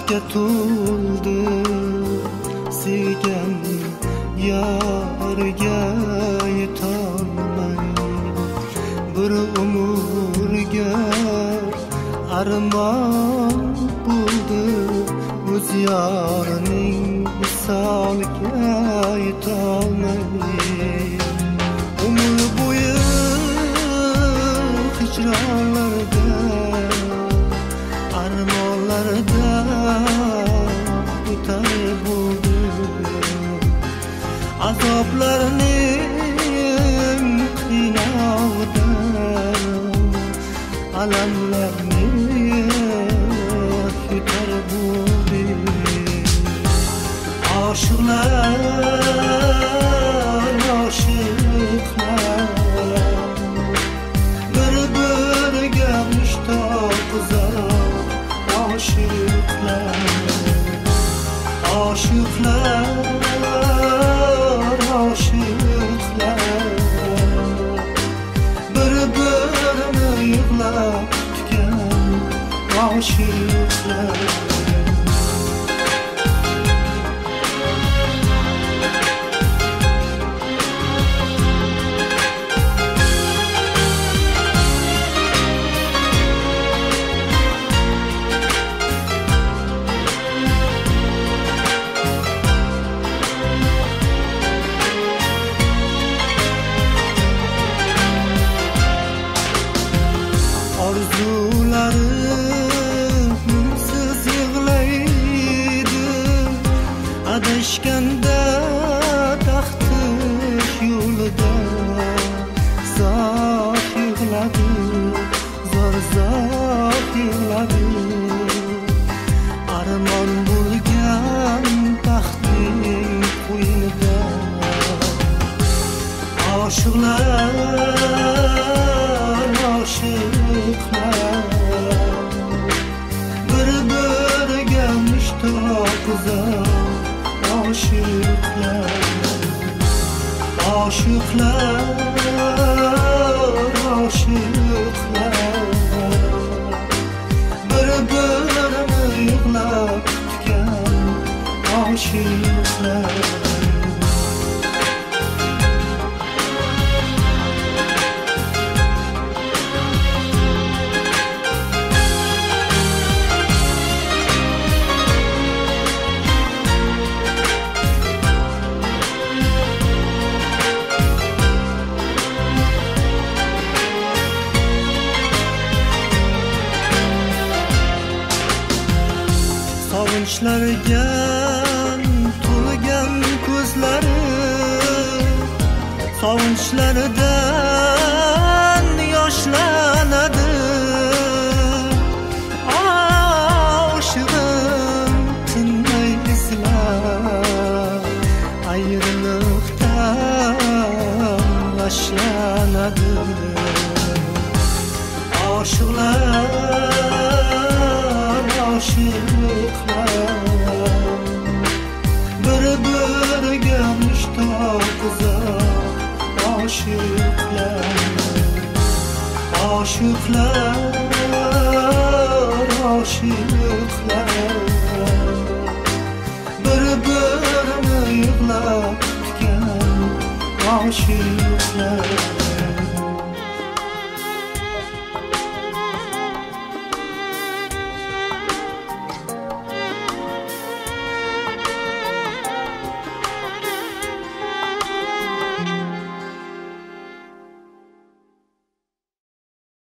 aşkka to'ldi sevgan yarga yetolmay bir umrga armon bo'ldi o'z yorining visoliga yetolmay umr bo'yi hijronlarda armonlarda o'tar bo'ldi azoblarning qiynog'ida alamlarni yutar bo'ldi oshiqlar bir-biriga mushtoq uzoq oshiqlar bir-birini yig'lab kutgan oshiqlar orzularim unsiz yig'laydi adashganda taxtish yo'lida zoh yig'ladi zoh yig'ladi armon bo'lgan taxtning qo'ynida oshiqlar bir-biriga mushtoq uzoq oshiqlar bir-birini yig'lab kutgan oshiqlar sog'inchlarga to'lgan ko'zlari sog'inchlardan yoshlanadi oshig'im tinmay izlar ayriliqdan g'ashlanadi bir-biriga mushtoq uzoq oshiqlar bir-birini yig'lab kutgan oshiqlar